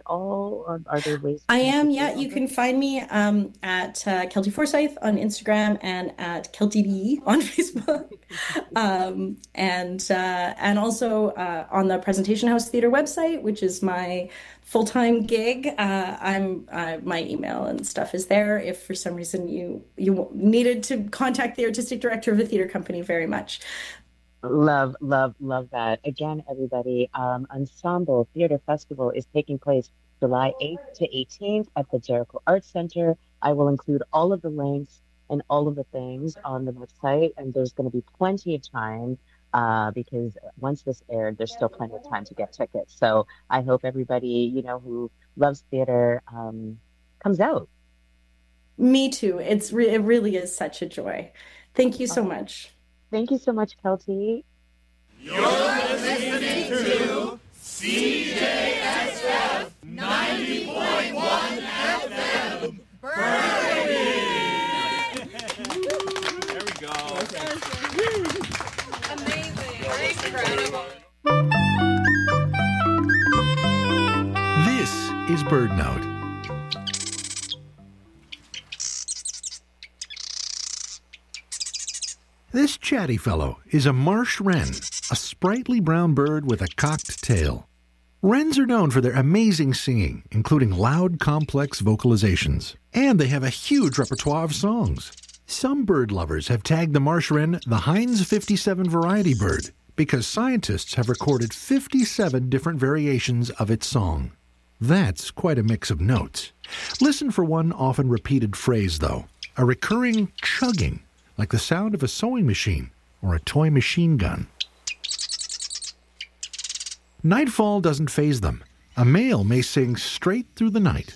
all? Are there ways to I connect am, with yeah. you You on this? can find me at Kelty Forsyth on Instagram and at KeltyB on Facebook, and also on the Presentation House Theater website, which is my full-time gig. I'm my email and stuff is there. If for some reason you needed to contact the artistic director of a theater company, very much. Love, love, love that. Again, everybody, Ensemble Theater Festival is taking place July 8th to 18th at the Jericho Arts Center. I will include all of the links and all of the things on the website, and there's going to be plenty of time because once this aired, there's still plenty of time to get tickets. So I hope everybody, who loves theater, comes out. Me too. It really is such a joy. Thank you so Oh, much. thank you so much, Kelty. You're listening to CJSF 90.1 FM, Burnaby. There we go. Amazing. Incredible. This is BirdNote. This chatty fellow is a marsh wren, a sprightly brown bird with a cocked tail. Wrens are known for their amazing singing, including loud, complex vocalizations. And they have a huge repertoire of songs. Some bird lovers have tagged the marsh wren the Heinz 57 variety bird because scientists have recorded 57 different variations of its song. That's quite a mix of notes. Listen for one often repeated phrase, though, a recurring chugging, like the sound of a sewing machine or a toy machine gun. Nightfall doesn't faze them. A male may sing straight through the night.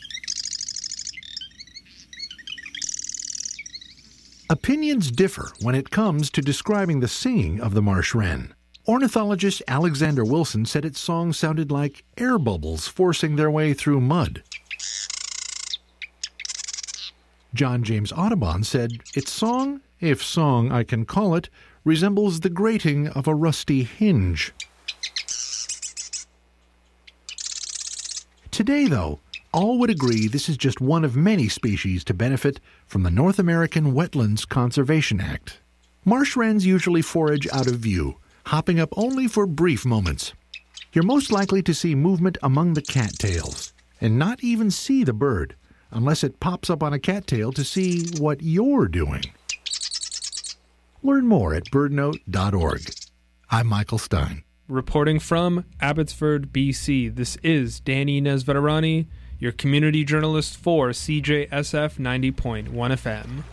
Opinions differ when it comes to describing the singing of the marsh wren. Ornithologist Alexander Wilson said its song sounded like air bubbles forcing their way through mud. John James Audubon said its song, if song I can call it, resembles the grating of a rusty hinge. Today, though, all would agree this is just one of many species to benefit from the North American Wetlands Conservation Act. Marsh wrens usually forage out of view, hopping up only for brief moments. You're most likely to see movement among the cattails, and not even see the bird, unless it pops up on a cattail to see what you're doing. Learn more at birdnote.org. I'm Michael Stein. Reporting from Abbotsford, BC, this is Danny Nesveterani, your community journalist for CJSF 90.1 FM.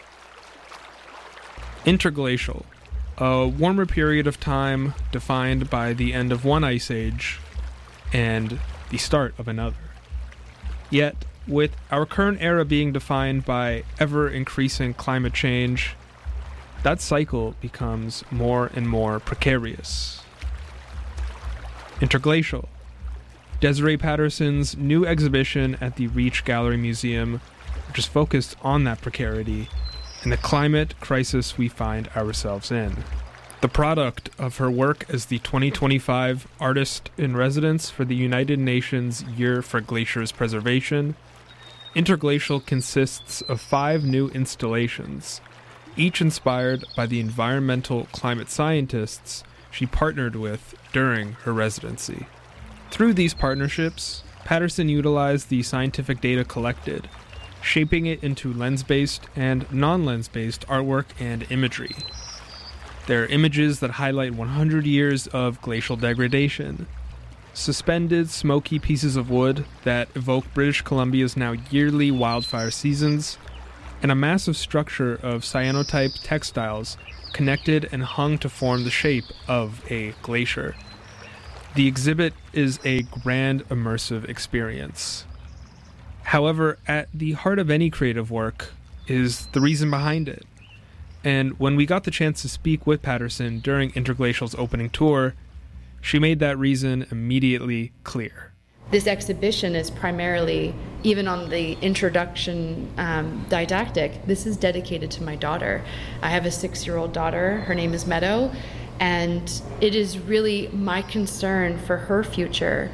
Interglacial, a warmer period of time defined by the end of one ice age and the start of another. Yet, with our current era being defined by ever-increasing climate change, that cycle becomes more and more precarious. Interglacial, Desiree Patterson's new exhibition at the Reach Gallery Museum, which is focused on that precarity and the climate crisis we find ourselves in. The product of her work as the 2025 Artist in Residence for the United Nations Year for Glaciers Preservation, Interglacial consists of 5 new installations, each inspired by the environmental climate scientists she partnered with during her residency. Through these partnerships, Patterson utilized the scientific data collected, shaping it into lens-based and non-lens-based artwork and imagery. There are images that highlight 100 years of glacial degradation, suspended smoky pieces of wood that evoke British Columbia's now yearly wildfire seasons, and a massive structure of cyanotype textiles connected and hung to form the shape of a glacier. The exhibit is a grand immersive experience. However, at the heart of any creative work is the reason behind it. And when we got the chance to speak with Patterson during Interglacial's opening tour, she made that reason immediately clear. This exhibition is primarily, even on the introduction didactic, this is dedicated to my daughter. I have a 6-year-old daughter. Her name is Meadow. And it is really my concern for her future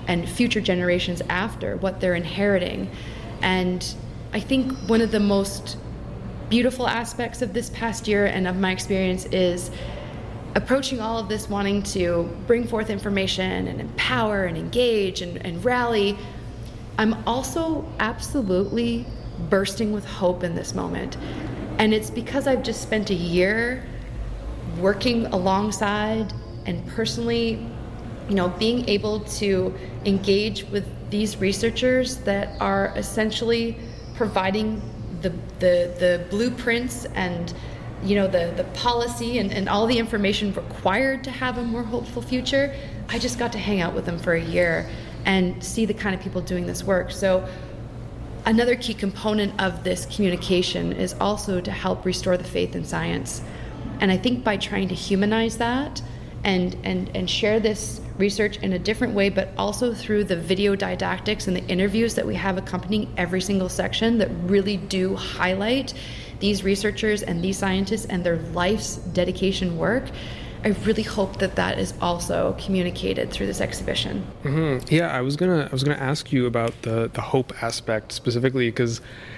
and future generations after, what they're inheriting. And I think one of the most beautiful aspects of this past year and of my experience is approaching all of this wanting to bring forth information and empower and engage and rally. I'm also absolutely bursting with hope in this moment. And it's because I've just spent a year working alongside and personally, being able to engage with these researchers that are essentially providing the blueprints and the policy and all the information required to have a more hopeful future. I just got to hang out with them for a year and see the kind of people doing this work. So another key component of this communication is also to help restore the faith in science. And I think by trying to humanize that and share this research in a different way, but also through the video didactics and the interviews that we have accompanying every single section that really do highlight these researchers and these scientists and their life's dedication work, I really hope that is also communicated through this exhibition. Mm-hmm. Yeah, I was gonna ask you about the hope aspect specifically, because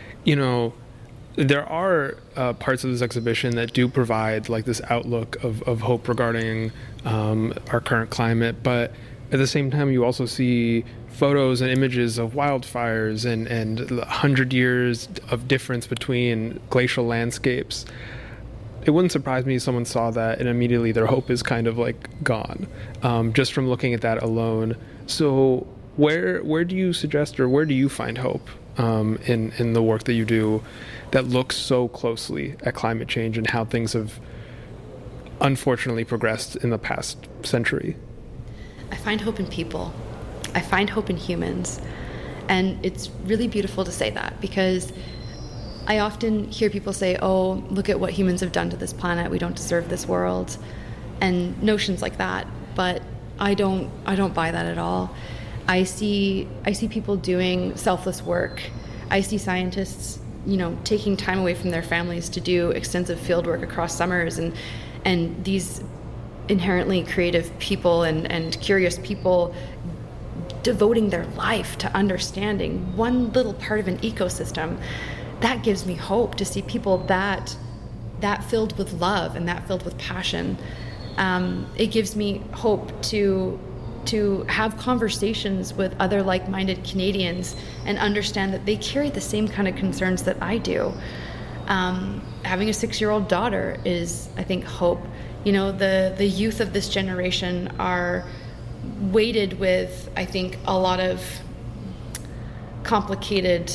there are parts of this exhibition that do provide like this outlook of hope regarding our current climate, but at the same time you also see photos and images of wildfires and 100 years of difference between glacial landscapes. It wouldn't surprise me if someone saw that and immediately their hope is kind of like gone, just from looking at that alone. So where do you suggest, or where do you find hope in the work that you do that looks so closely at climate change and how things have unfortunately progressed in the past century? I find hope in people. I find hope in humans. And it's really beautiful to say that, because I often hear people say, oh, look at what humans have done to this planet. We don't deserve this world. And notions like that. But I don't buy that at all. I see people doing selfless work. I see scientists, taking time away from their families to do extensive field work across summers, and these inherently creative people and curious people devoting their life to understanding one little part of an ecosystem. That gives me hope to see people that filled with love and that filled with passion. It gives me hope to have conversations with other like-minded Canadians and understand that they carry the same kind of concerns that I do. Having a 6-year-old daughter is, I think, hope. The youth of this generation are weighted with, I think, a lot of complicated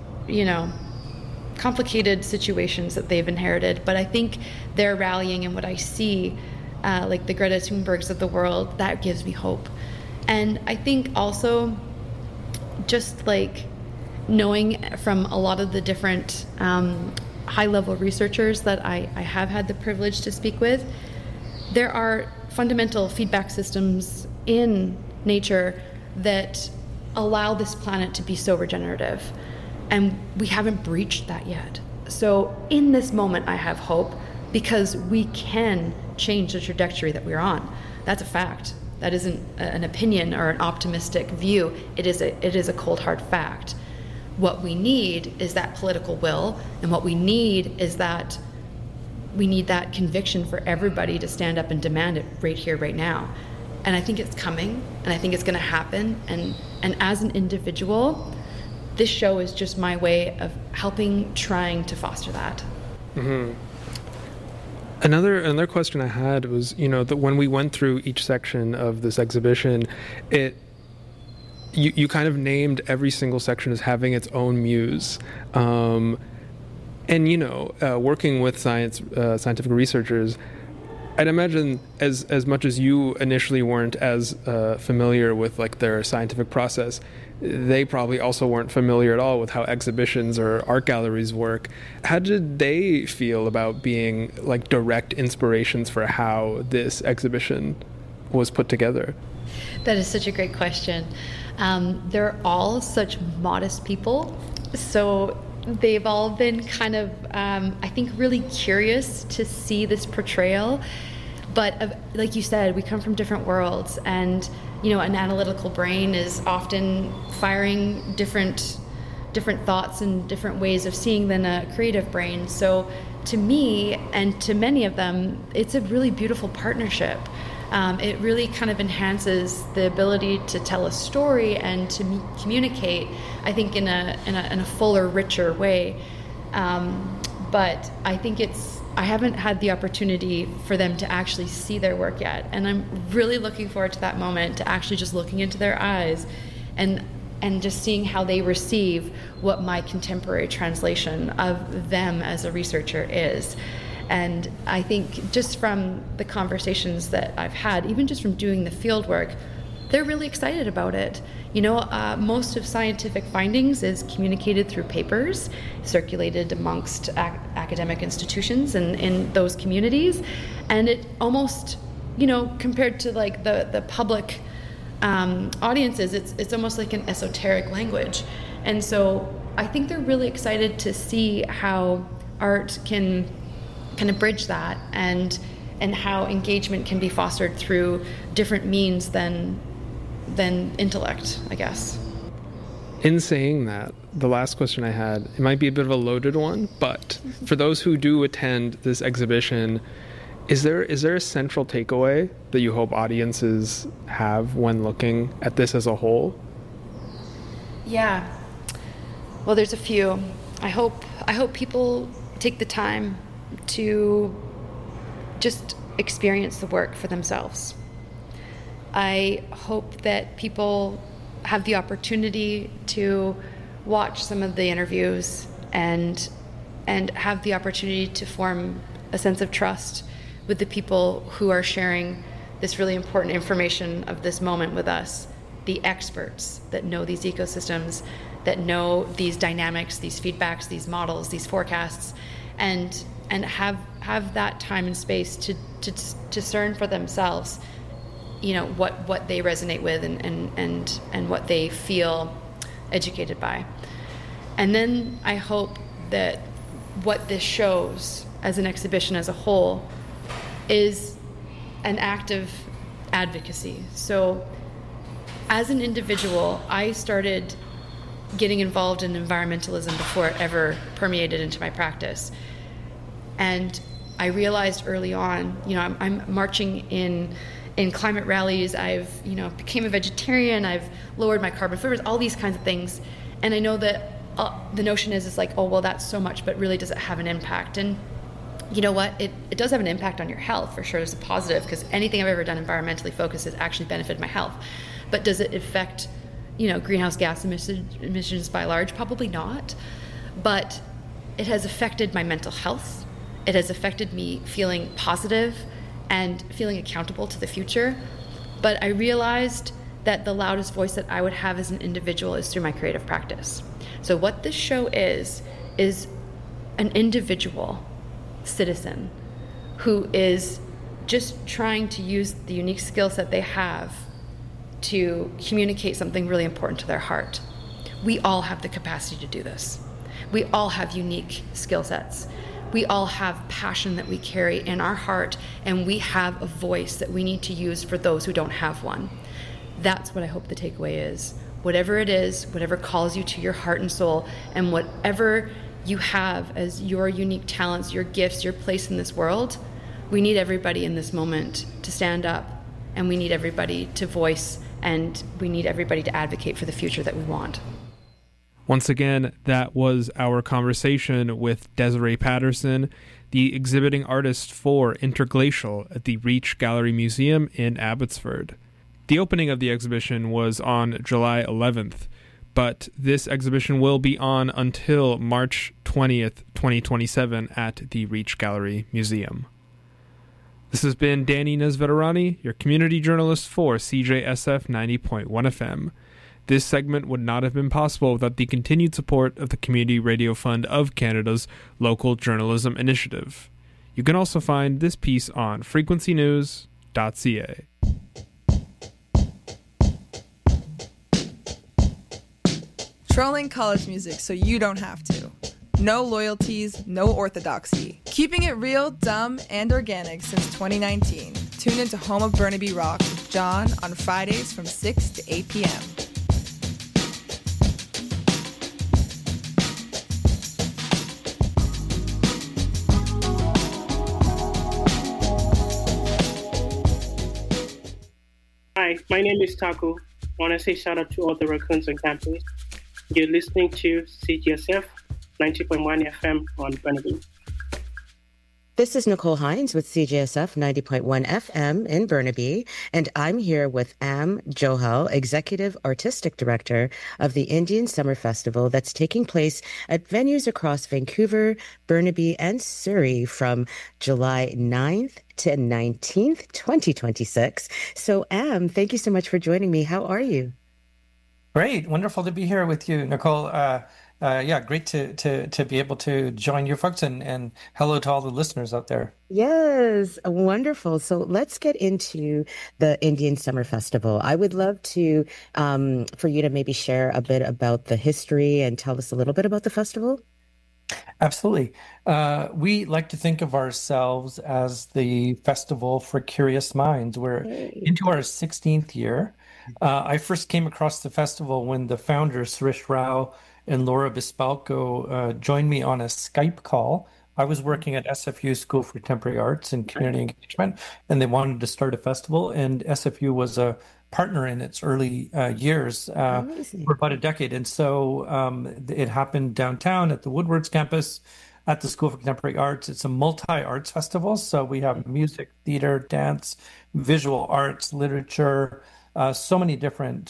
situations that they've inherited. But I think they're rallying, and what I see, like the Greta Thunbergs of the world, that gives me hope. And I think also just like knowing from a lot of the different high-level researchers that I have had the privilege to speak with, there are fundamental feedback systems in nature that allow this planet to be so regenerative. And we haven't breached that yet. So in this moment, I have hope because we can change the trajectory that we're on. That's a fact. That isn't an opinion or an optimistic view. It is a cold, hard fact. What we need is that political will, and what we need is that we need that conviction for everybody to stand up and demand it right here, right now. And I think it's coming, and I think it's going to happen. And as an individual, this show is just my way of trying to foster that. Mm-hmm. Another question I had was, that when we went through each section of this exhibition, you kind of named every single section as having its own muse. And working with scientific researchers, I'd imagine as much as you initially weren't as familiar with like their scientific process, they probably also weren't familiar at all with how exhibitions or art galleries work. How did they feel about being like direct inspirations for how this exhibition was put together? That is such a great question. They're all such modest people, so they've all been kind of, I think, really curious to see this portrayal. But like you said, we come from different worlds, and an analytical brain is often firing different thoughts and different ways of seeing than a creative brain. So to me and to many of them, it's a really beautiful partnership. It really kind of enhances the ability to tell a story and to communicate, I think, in a fuller, richer way. But I think I haven't had the opportunity for them to actually see their work yet. And I'm really looking forward to that moment, to actually just looking into their eyes and just seeing how they receive what my contemporary translation of them as a researcher is. And I think just from the conversations that I've had, even just from doing the field work, they're really excited about it. Most of scientific findings is communicated through papers, circulated amongst academic institutions and in those communities. And it almost, compared to like the public audiences, it's almost like an esoteric language. And so I think they're really excited to see how art can kind of bridge that and how engagement can be fostered through different means than intellect, I guess. In saying that, the last question I had, it might be a bit of a loaded one, but for those who do attend this exhibition, is there a central takeaway that you hope audiences have when looking at this as a whole? Yeah. Well, there's a few. I hope people take the time to just experience the work for themselves. I hope that people have the opportunity to watch some of the interviews and have the opportunity to form a sense of trust with the people who are sharing this really important information of this moment with us, the experts that know these ecosystems, that know these dynamics, these feedbacks, these models, these forecasts, and have that time and space to discern for themselves, what they resonate with and what they feel educated by. And then I hope that what this shows as an exhibition as a whole is an act of advocacy. So as an individual, I started getting involved in environmentalism before it ever permeated into my practice. And I realized early on, I'm marching in climate rallies, I've, became a vegetarian, I've lowered my carbon footprint, all these kinds of things. And I know that the notion is like, oh, well, that's so much, but really does it have an impact? And you know what? It does have an impact on your health, for sure. There's a positive, because anything I've ever done environmentally focused has actually benefited my health. But does it affect, greenhouse gas emissions by large? Probably not. But it has affected my mental health. It has affected me feeling positive and feeling accountable to the future. But I realized that the loudest voice that I would have as an individual is through my creative practice. So what this show is an individual citizen who is just trying to use the unique skill set they have to communicate something really important to their heart. We all have the capacity to do this. We all have unique skill sets. We all have passion that we carry in our heart, and we have a voice that we need to use for those who don't have one. That's what I hope the takeaway is. Whatever it is, whatever calls you to your heart and soul, and whatever you have as your unique talents, your gifts, your place in this world, we need everybody in this moment to stand up, and we need everybody to voice, and we need everybody to advocate for the future that we want. Once again, that was our conversation with Desiree Patterson, the exhibiting artist for Interglacial at the Reach Gallery Museum in Abbotsford. The opening of the exhibition was on July 11th, but this exhibition will be on until March 20th, 2027 at the Reach Gallery Museum. This has been Danny Nesveterani, your community journalist for CJSF 90.1 FM. This segment would not have been possible without the continued support of the Community Radio Fund of Canada's Local Journalism Initiative. You can also find this piece on frequencynews.ca. Trolling college music so you don't have to. No loyalties, no orthodoxy. Keeping it real, dumb, and organic since 2019. Tune into Home of Burnaby Rock with John on Fridays from 6 to 8 p.m. Hi, my name is Taco. I want to say shout out to all the raccoons on campus. You're listening to CGSF 90.1 FM on Burnaby. This is Nicole Hines with CJSF 90.1 FM in Burnaby, and I'm here with Am Johal, Executive Artistic Director of the Indian Summer Festival that's taking place at venues across Vancouver, Burnaby, and Surrey from July 9th to 19th, 2026. So, Am, thank you so much for joining me. How are you? Great. Wonderful to be here with you, Nicole. Great to be able to join your folks and hello to all the listeners out there. Yes, wonderful. So let's get into the Indian Summer Festival. I would love to for you to maybe share a bit about the history and tell us a little bit about the festival. Absolutely. We like to think of ourselves as the festival for curious minds. We're into our 16th year. I first came across the festival when the founders, Suresh Rao and Laura Bispalco, joined me on a Skype call. I was working at SFU School for Contemporary Arts and Community Engagement, and they wanted to start a festival, and SFU was a partner in its early years for about a decade. And so it happened downtown at the Woodwards campus at the School for Contemporary Arts. It's a multi-arts festival, so we have music, theater, dance, visual arts, literature, so many different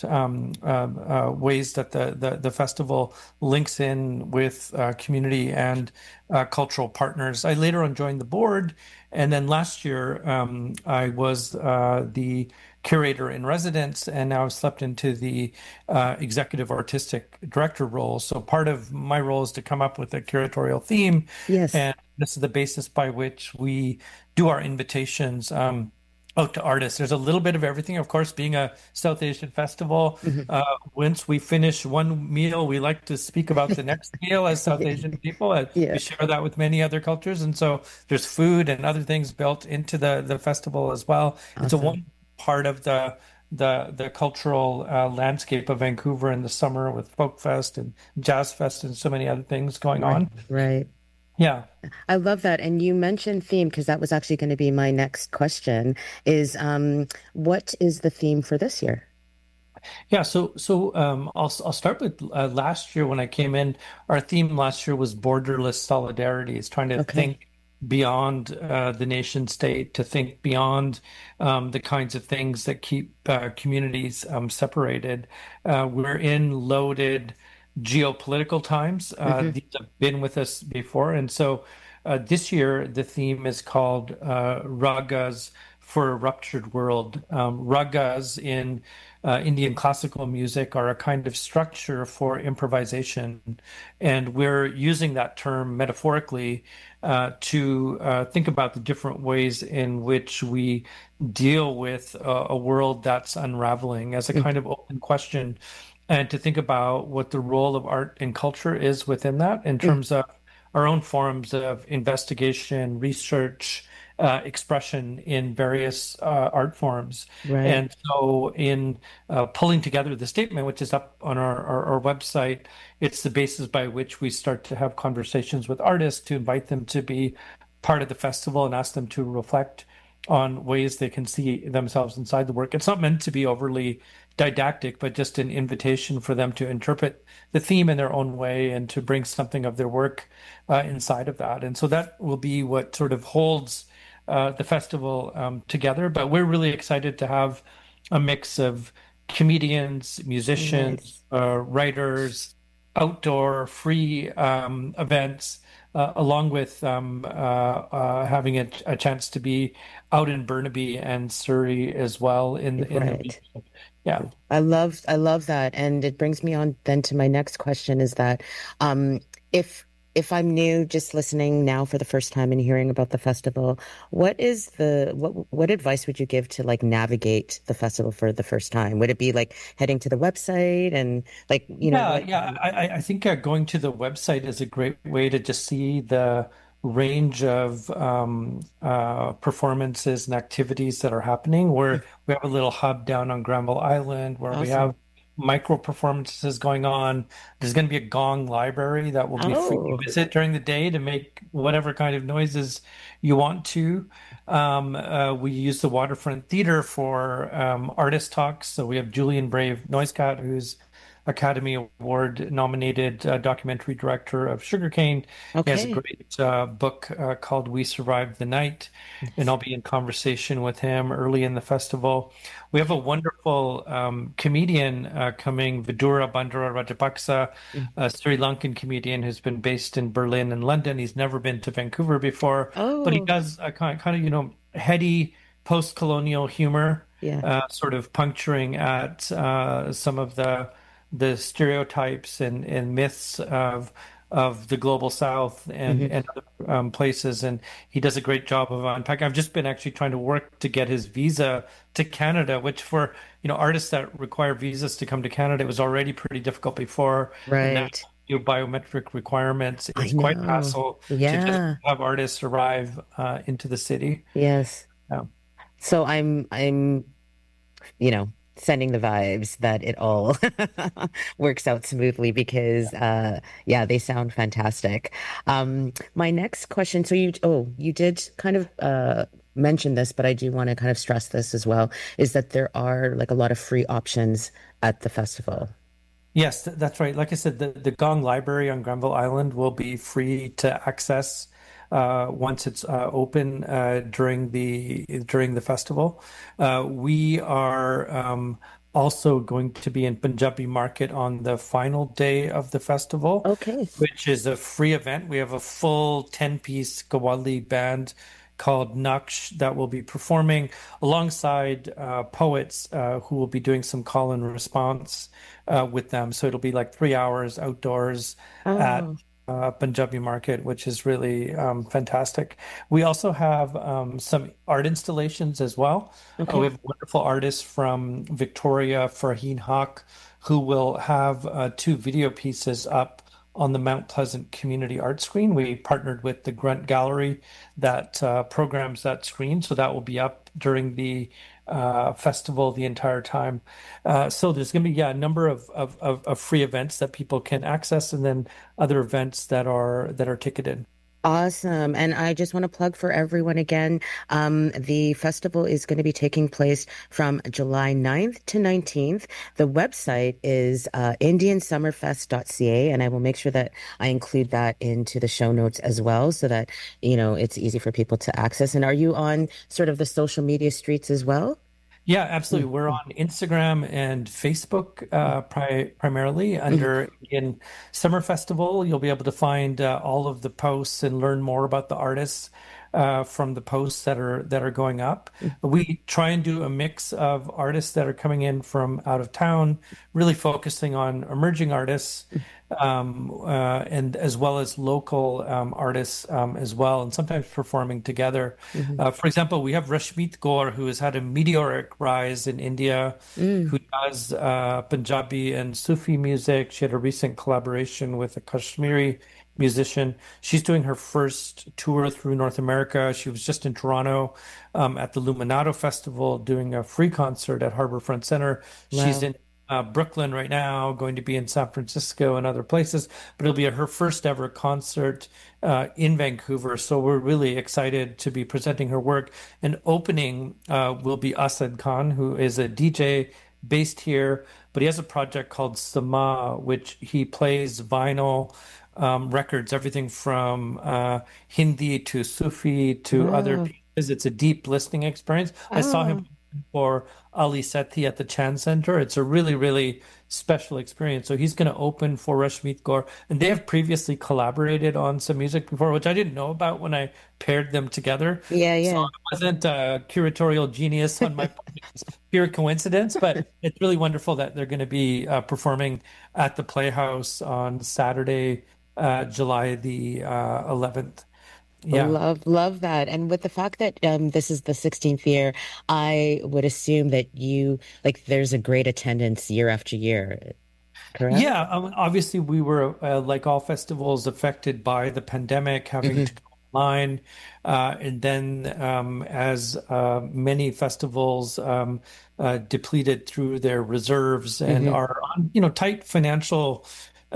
ways that the festival links in with community and cultural partners. I later on joined the board, and then last year I was the curator in residence, and now I've slept into the executive artistic director role. So part of my role is to come up with a curatorial theme. Yes. And this is the basis by which we do our invitations out to artists. There's a little bit of everything, of course, being a South Asian festival. Once we finish one meal, we like to speak about the next meal as South Asian people. We share that with many other cultures. And so there's food and other things built into the festival as well. Awesome. It's a one part of the cultural landscape of Vancouver in the summer with Folk Fest and Jazz Fest and so many other things going on. Right. Yeah. I love that. And you mentioned theme, because that was actually going to be my next question, is what is the theme for this year? Yeah, so I'll start with last year when I came in. Our theme last year was borderless solidarity. It's trying to think beyond the nation state, to think beyond the kinds of things that keep communities separated. We're in loaded geopolitical times. These have been with us before. And so this year, the theme is called Ragas for a Ruptured World. Ragas in Indian classical music are a kind of structure for improvisation. And we're using that term metaphorically to think about the different ways in which we deal with a world that's unraveling as a kind of open question, and to think about what the role of art and culture is within that in terms of our own forms of investigation, research, expression in various art forms. Right. And so in pulling together the statement, which is up on our website, it's the basis by which we start to have conversations with artists, to invite them to be part of the festival and ask them to reflect on ways they can see themselves inside the work. It's not meant to be overly didactic, but just an invitation for them to interpret the theme in their own way and to bring something of their work inside of that. And so that will be what sort of holds the festival together. But we're really excited to have a mix of comedians, musicians, writers, outdoor free events, along with having a chance to be out in Burnaby and Surrey as well in the region. Yeah. I love that. And it brings me on then to my next question, is that if I'm new, just listening now for the first time and hearing about the festival, what advice would you give to like navigate the festival for the first time? Would it be like heading to the website and like, you know? I think going to the website is a great way to just see the range of performances and activities that are happening. Where we have a little hub down on Granville Island where we have micro performances going on. There's going to be a gong library that will be free to visit during the day to make whatever kind of noises you want to. We use the Waterfront Theater for artist talks. So we have Julian Brave Noisecat, who's Academy Award nominated documentary director of Sugarcane. He has a great book called We Survived the Night, and I'll be in conversation with him early in the festival. We have a wonderful comedian coming, Vidura Bandara Rajapaksa, a Sri Lankan comedian who's been based in Berlin and London. He's never been to Vancouver before, but he does a kind of heady post-colonial humor, sort of puncturing at some of the stereotypes and myths of the global South and other places, and he does a great job of unpacking. I've just been actually trying to work to get his visa to Canada, which for artists that require visas to come to Canada, it was already pretty difficult before. Right. Now, biometric requirements. It's quite a hassle to just have artists arrive into the city. Yes. So I'm sending the vibes that it all works out smoothly because, they sound fantastic. My next question, so you did kind of mention this, but I do want to kind of stress this as well, is that there are like a lot of free options at the festival. Yes, that's right. Like I said, the Gong Library on Granville Island will be free to access once it's open during the festival. We are also going to be in Punjabi Market on the final day of the festival, which is a free event. We have a full 10-piece Qawwali band called Naqsh that will be performing alongside poets who will be doing some call and response with them. So it'll be like 3 hours outdoors at Punjabi Market, which is really fantastic. We also have some art installations as well. We have wonderful artists from Victoria, Farheen Haq, who will have 2 video pieces up on the Mount Pleasant Community Art Screen. We partnered with the Grunt Gallery that programs that screen, so that will be up during the festival the entire time. So there's going to be a number of free events that people can access, and then other events that are ticketed. Awesome. And I just want to plug for everyone again. The festival is going to be taking place from July 9th to 19th. The website is indiansummerfest.ca, and I will make sure that I include that into the show notes as well so that, it's easy for people to access. And are you on sort of the social media streets as well? Yeah, absolutely. We're on Instagram and Facebook primarily under Indian Summer Festival. You'll be able to find all of the posts and learn more about the artists from the posts that are going up. We try and do a mix of artists that are coming in from out of town, really focusing on emerging artists, and as well as local artists as well, and sometimes performing together. For example, we have Rashmeet Kaur, who has had a meteoric rise in India, who does Punjabi and Sufi music. She had a recent collaboration with a Kashmiri musician. She's doing her first tour through North America. She was just in Toronto at the Luminato Festival doing a free concert at Harbourfront Center. Wow. She's in Brooklyn right now, going to be in San Francisco and other places, but it'll be her first ever concert in Vancouver. So we're really excited to be presenting her work. And opening will be Asad Khan, who is a DJ based here, but he has a project called Sama, which he plays vinyl records, everything from Hindi to Sufi to other pieces. It's a deep listening experience. I saw him for Ali Sethi at the Chan Center. It's a really, really special experience. So he's going to open for Rashmeet Kaur, and they have previously collaborated on some music before, which I didn't know about when I paired them together. So it wasn't a curatorial genius on my part. It's pure coincidence, but it's really wonderful that they're going to be performing at the Playhouse on Saturday, July the 11th. Yeah. Love that. And with the fact that this is the 16th year, I would assume that there's a great attendance year after year, correct? Yeah, obviously we were, like all festivals, affected by the pandemic, having to go online. And then as many festivals depleted through their reserves and are on, tight financial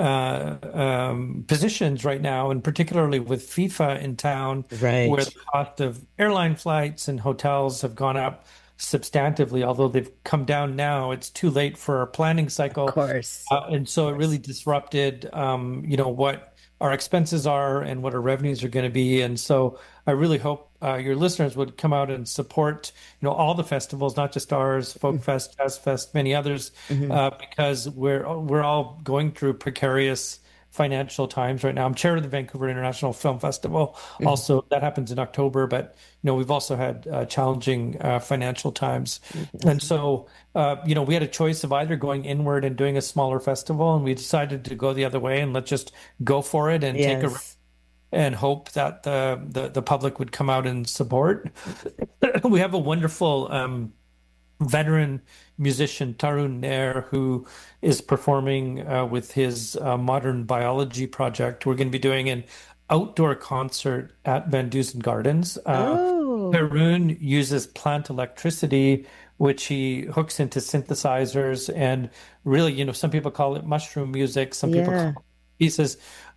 positions right now, and particularly with FIFA in town, Right. where the cost of airline flights and hotels have gone up substantively, although they've come down now. It's too late for our planning cycle. Of course. And so it really disrupted, what our expenses are and what our revenues are going to be. And so I really hope your listeners would come out and support, all the festivals, not just ours, Folk Fest, Jazz Fest, many others, because we're all going through precarious financial times right now. I'm chair of the Vancouver International Film Festival. Also, that happens in October, but we've also had challenging financial times. And so, we had a choice of either going inward and doing a smaller festival, and we decided to go the other way and let's just go for it and take a risk and hope that the public would come out and support. We have a wonderful veteran musician, Tarun Nair, who is performing with his modern biology project. We're going to be doing an outdoor concert at Van Dusen Gardens. Tarun uses plant electricity, which he hooks into synthesizers, and really, some people call it mushroom music, some people call it pieces.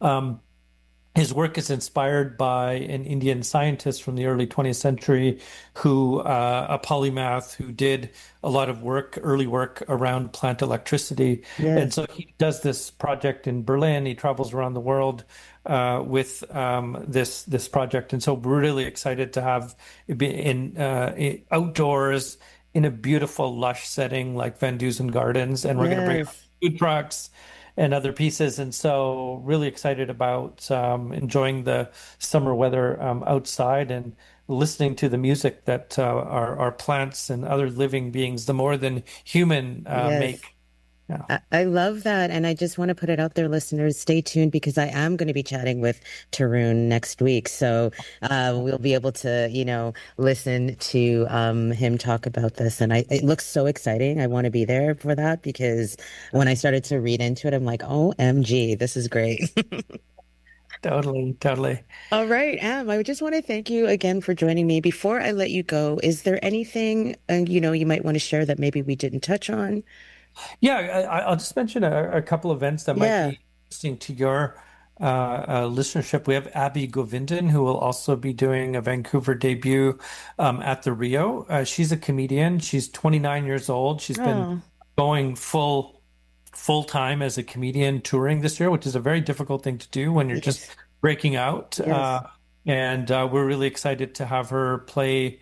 His work is inspired by an Indian scientist from the early 20th century who, a polymath who did a lot of early work around plant electricity. Yes. And so he does this project in Berlin. He travels around the world with this project. And so we're really excited to have it be in outdoors in a beautiful, lush setting like Van Dusen Gardens. And we're going to bring food trucks and other pieces. And so really excited about enjoying the summer weather outside and listening to the music that our plants and other living beings, the more than human, make. Yeah. I love that. And I just want to put it out there, listeners, stay tuned because I am going to be chatting with Tarun next week. So we'll be able to, listen to him talk about this. And it looks so exciting. I want to be there for that because when I started to read into it, I'm like, OMG, this is great. Totally. All right, Am, I just want to thank you again for joining me. Before I let you go, is there anything, you might want to share that maybe we didn't touch on? Yeah, I'll just mention a couple events that might be interesting to your listenership. We have Abby Govindan, who will also be doing a Vancouver debut at the Rio. She's a comedian. She's 29 years old. She's been going full time as a comedian touring this year, which is a very difficult thing to do when you're just breaking out. And we're really excited to have her play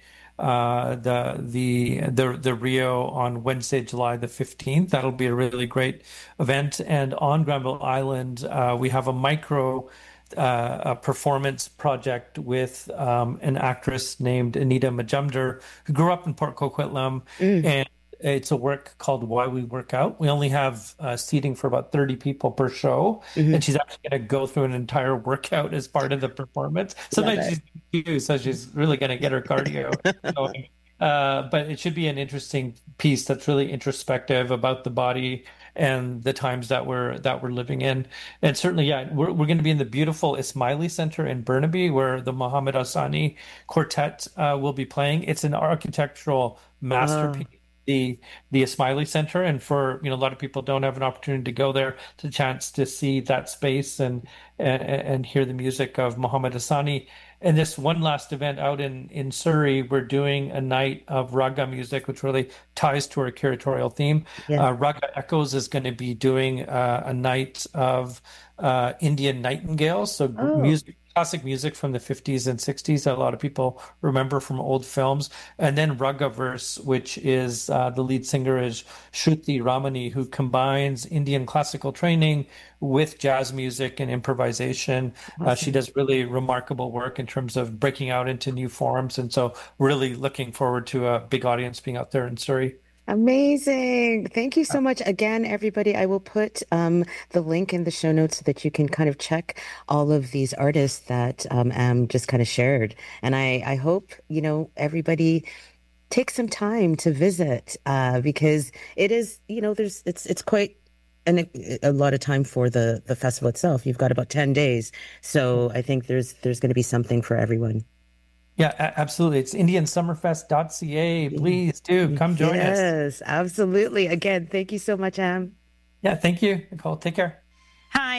the Rio on Wednesday, July the 15th. That'll be a really great event. And on Granville Island, we have a micro performance project with an actress named Anita Majumdar, who grew up in Port Coquitlam, and it's a work called Why We Work Out. We only have seating for about 30 people per show, and she's actually going to go through an entire workout as part of the performance. Sometimes she's confused, so she's really going to get her cardio going. But it should be an interesting piece that's really introspective about the body and the times that we're living in. And certainly, we're going to be in the beautiful Ismaili Center in Burnaby, where the Mohammed Hassani Quartet will be playing. It's an architectural masterpiece. The Ismaili Center, and for a lot of people don't have an opportunity to go there, it's a chance to see that space and hear the music of Mohammed Hassani. And this one last event out in Surrey, we're doing a night of raga music, which really ties to our curatorial theme. Raga Echoes is going to be doing a night of Indian nightingales, so classic music from the 50s and 60s that a lot of people remember from old films. And then Ragaverse, which is the lead singer is Shruti Ramani, who combines Indian classical training with jazz music and improvisation. She does really remarkable work in terms of breaking out into new forms. And so really looking forward to a big audience being out there in Surrey. Amazing. Thank you so much. Again, everybody, I will put the link in the show notes so that you can kind of check all of these artists that Am just kind of shared. And I hope, everybody take some time to visit because it is, it's quite a lot of time for the festival itself. You've got about 10 days. So I think there's going to be something for everyone. Yeah, absolutely. It's indiansummerfest.ca. Please do come join us. Yes, absolutely. Again, thank you so much, Am. Yeah, thank you, Nicole. Take care. Hi.